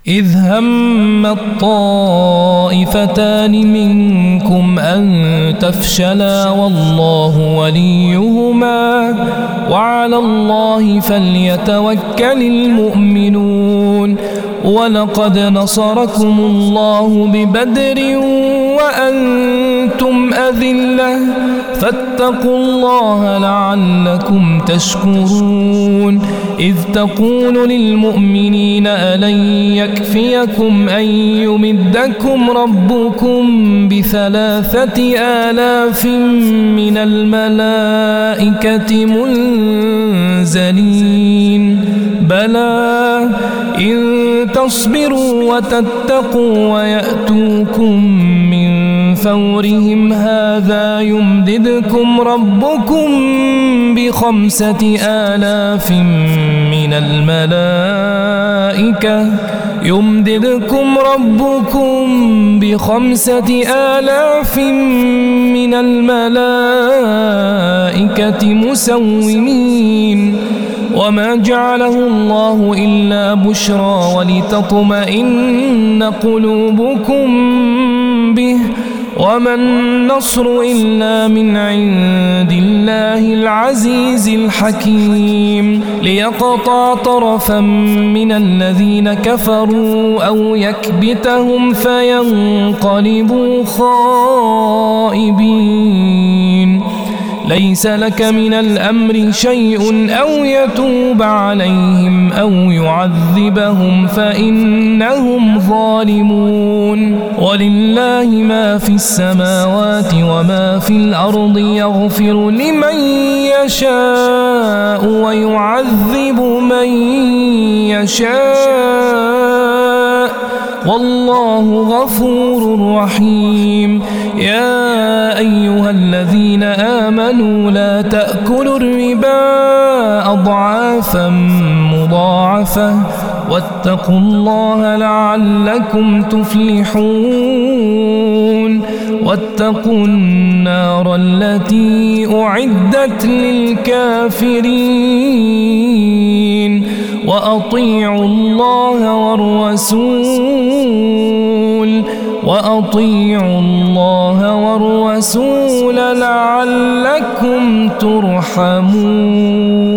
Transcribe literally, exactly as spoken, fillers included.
إذ هم الطائفتان منكم أن تفشلا والله وليهما وعلى الله فليتوكل المؤمنون ولقد نصركم الله ببدر وأنتم أذلة فاتقوا الله لعلكم تشكرون إذ تقول للمؤمنين ألن يكفيكم أن يمدكم ربكم بثلاثة آلاف من الملائكة منزلين بلى إن تصبروا وتتقوا ويأتوكم من فورهم هذا يمددكم ربكم بخمسة آلاف من الملائكة يمددكم ربكم بخمسة آلاف من الملائكة مسومين وما جعله الله إلا بشرى ولتطمئن قلوبكم به وما النصر إلا من عند الله العزيز الحكيم ليقطع طرفا من الذين كفروا أو يكبتهم فينقلبوا خائبين ليس لك من الأمر شيء أو يتوب عليهم أو يعذبهم فإنهم ظالمون ولله ما في السماوات وما في الأرض يغفر لمن يشاء ويعذب من يشاء والله غفور رحيم يا أيها الذين آمنوا لا تأكلوا الربا أضعافا مضاعفة واتقوا الله لعلكم تفلحون واتقوا النار التي أعدت للكافرين وأطيعوا الله والرسول وأطيعوا الله والرسول لعلكم ترحمون.